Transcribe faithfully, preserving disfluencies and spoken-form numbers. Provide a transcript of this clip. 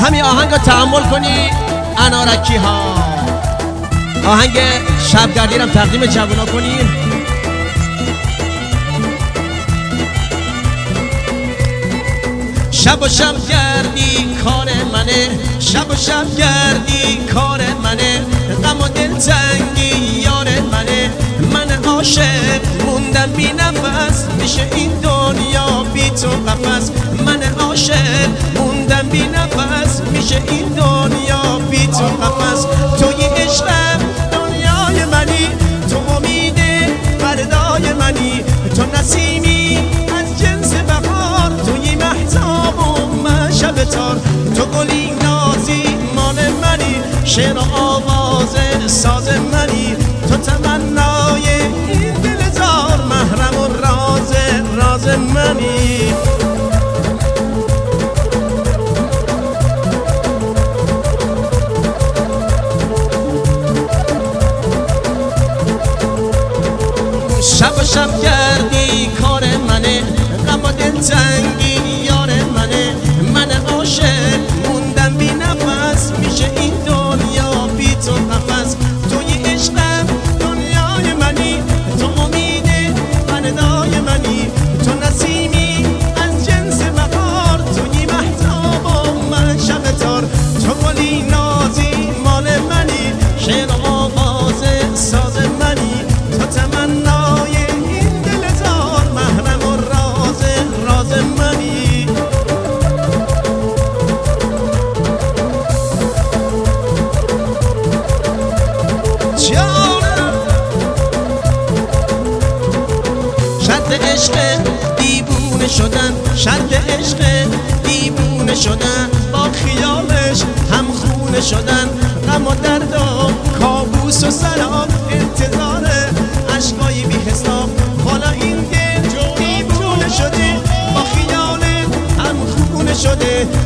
همین آهنگ رو تحمل کنی انارکی ها. آهنگ شبگردی رو تقدیم جوونا کنیم. شب و شب گردی کار منه، شب و شب گردی کار منه، غم و دل تنگی یار منه. من عاشق موندم بی نفس، میشه این دنیا بی تو قفس. من عاشق موندم بی نفس، میشه این دنیا بی تو قفس. توی عشقم دنیای منی، تو امید فردای منی، تو نسیمی از جنس بهار، توی مهتاب و من شب تار. تو گلی نازی مال منی، شعر و آواز ساز منی، تو تمنای این دل زار، محرم و راز راز منی. شب و شب گردی کار منه، غم و دل تنگی یار منه. من عاشق موندم بی نفس، میشه این دنیا بی تو قفس. توی عشقم دنیای منی، تو امید فردای منی، تو نسیمی از جنس بهار، توی مهتاب و من شب تار. تو گلی نازی مال منی، شعر و آواز ساز منی، تو تمنای این دل زار، محرم و راز راز منی. شرط عشق دیوونه شدن، شرط عشق دیوونه شدن، با خیالش هم خونه شدن. غم و درد و کابوس و سراب، انتظار عشقای بی حساب. حالا این دل دیوونه شده، با خیالت هم خونه شده.